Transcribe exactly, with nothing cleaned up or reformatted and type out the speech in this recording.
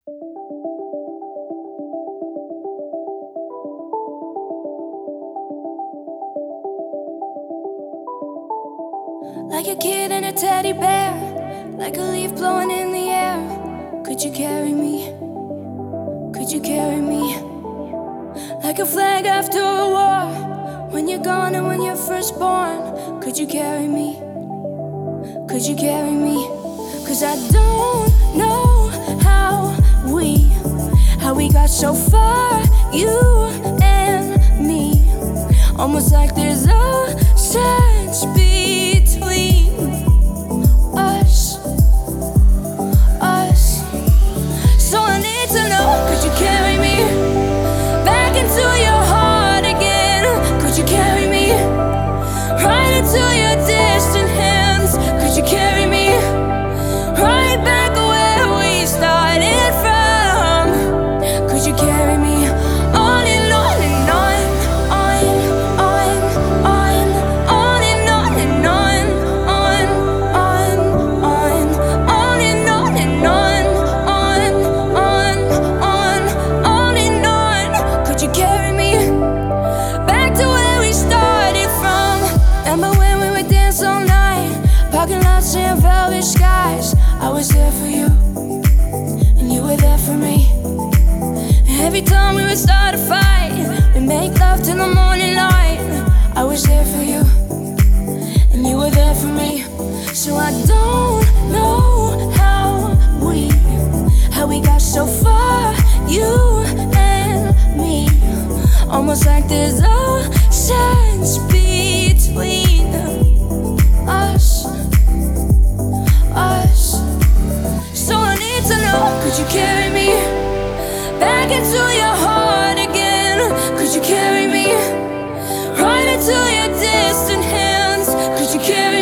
Like a kid and a teddy bear, like a leaf blowing in the air. Could you carry me? Could you carry me? Like a flag after a war, when you're gone and when you're first born. Could you carry me? Could you carry me? Cause I don't know how we, how we got so far, you and me. Almost like there's a sense between us, us. So I need to know, could you carry me back into your heart again? Could you carry me right into your distant hands? Could you carry me right back where we started from? Could you carry me on and on and on, on, on, on, on and on and on, on, on, on, on and on and on, on, on, on, on and on? Could you carry me back to where we started from? Remember when we would dance all night, parking lots and velvet skies? I was there for you, and you were there for me. And every time we would start a fight, we make love till the morning light. I was there for you, and you were there for me. So I don't know how we, how we got so far, you and me. Almost like there's a sense between us, us. So I need to know, could you carry me back into your heart again? Could you carry me right into your distant hands? Could you carry